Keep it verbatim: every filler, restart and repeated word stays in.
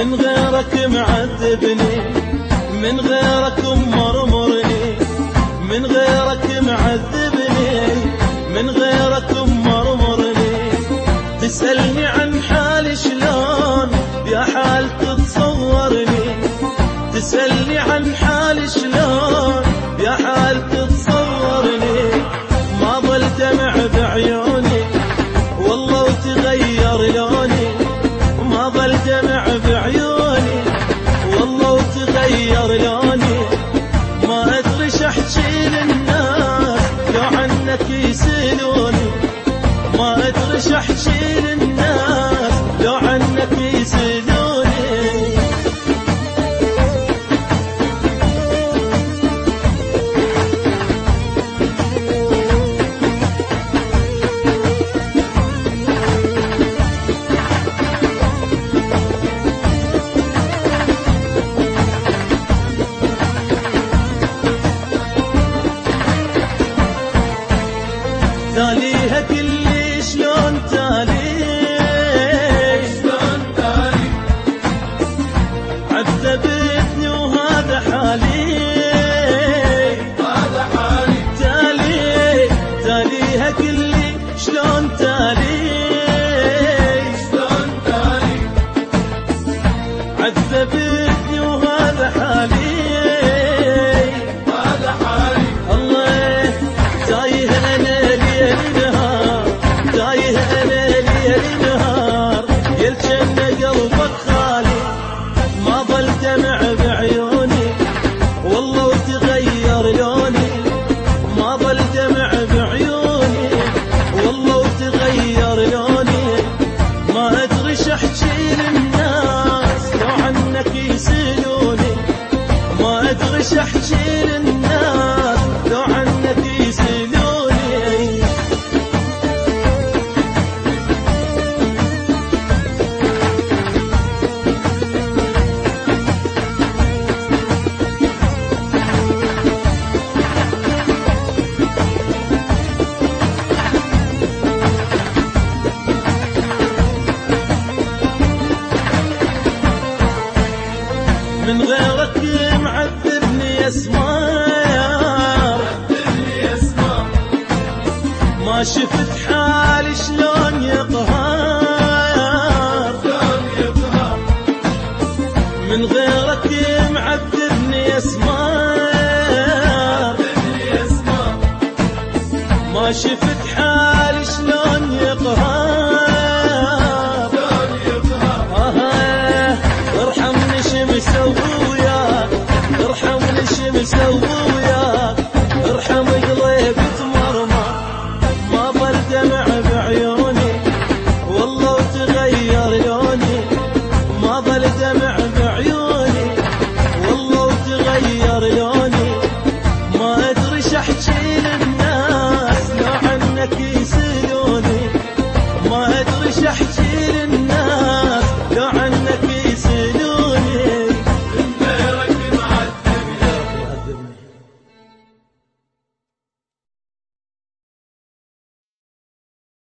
من غيرك معذبني، من غيرك مرمرني، من غيرك معذبني، من غيرك مرمرني. تسألني عن حالي شلون يا حال تتصورني، تسألني عن حالي شلون يا حال تتصورني. ما ظل دمع بعيوني والله وتغير لوني، ما ظل دمع بعيوني والله وتغير لوني. ما ادري شحكي للناس لو عنك يسألوني، ما ادري شحكي للناس لو عنك يسألوني. تاليها كلي شلون تالي، شلون تالي عذبتني وهذا حالي، هذا حالي. تالي تاليها كلي شلون تالي، شلون تالي عذبتني وهذا حالي، هذا حالي. الله تايه انا تايه انا ليل نهار، يلجن قلبك خالي. ما ظل دمع بعيوني والله وتغير لوني، ما ظل دمع بعيوني والله وتغير لوني. ما ادري شحكي للناس لو عنك يسألوني، ما ادري شحكي للناس لو عنك يسألوني. من غيرك معذبني يا سمار، ما شفت حالي شلون يقهر، من غيرك معذبني يا سمار، ما شفت حالي شلون يقهر. ارحمني شو مسوي